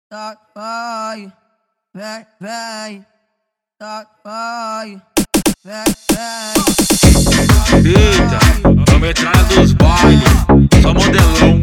tá, vai, vem, tá, vai, vem. Eita, vamos entrar na dos bailes, só modelão.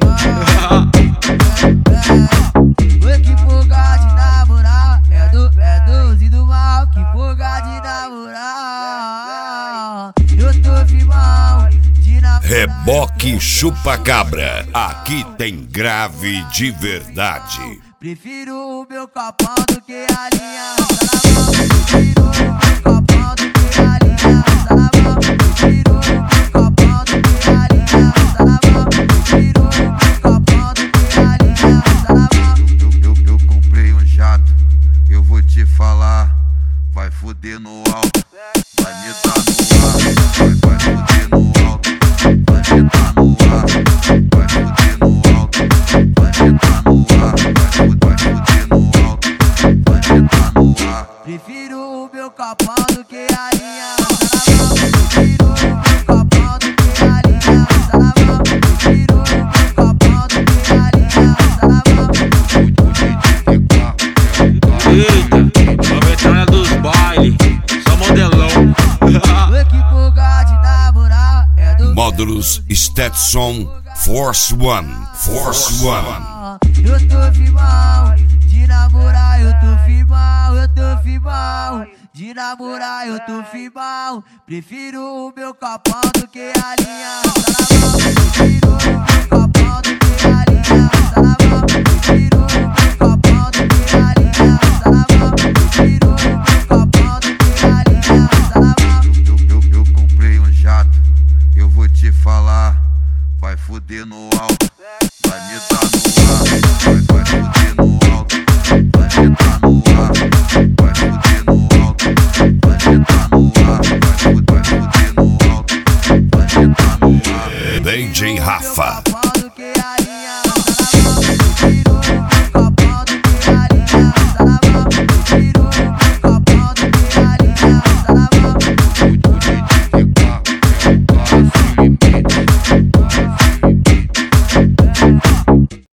Que fuga de namorar, é dos e do mal. Que fuga de namorar, eu tô firmão de namorar. Reboque chupa-cabra, aqui tem grave de verdade. Prefiro o meu copão do que a aliança na mão. Prefiro o meu copão do que a aliança na mão. Prefiro o meu copão do que a aliança na mão. Prefiro o meu copão do que a aliança na mão. Eu comprei um jato, eu vou te falar. Vai fuder no alto, vai me dar no ar. Vai fuder no alto, vai me dar no ar. Vai fuder no alto, vai me dar no ar. Vai fuder no alto, vai me dar no ar. Prefiro o meu copão do que a aliança na mão. Prefiro o meu copão do que a aliança na mão. Prefiro o meu copão do que a aliança na mão. Eita, vamos entrar na dos bailes, só modelão. Que fuga de namorar, é do Módulos Stetson Force One. Eu tô firmão de namorar, eu tô firmão de namorar, eu tô firmão. Prefiro o meu copão do que a aliança na mão. Prefiro o meu copão do que a aliança na mão. Prefiro o meu copão do que a aliança na mão. Prefiro o meu copão do que a aliança na mão. Eu comprei um jato, eu vou te falar. Vai fuder no alto, vai me dar no ar. Vai fuder no alto, vai me dar no ar. Vai fuder no alto, vai me dar no ar. Vai fuder no alto, vai me dar no ar. DJ Rafa.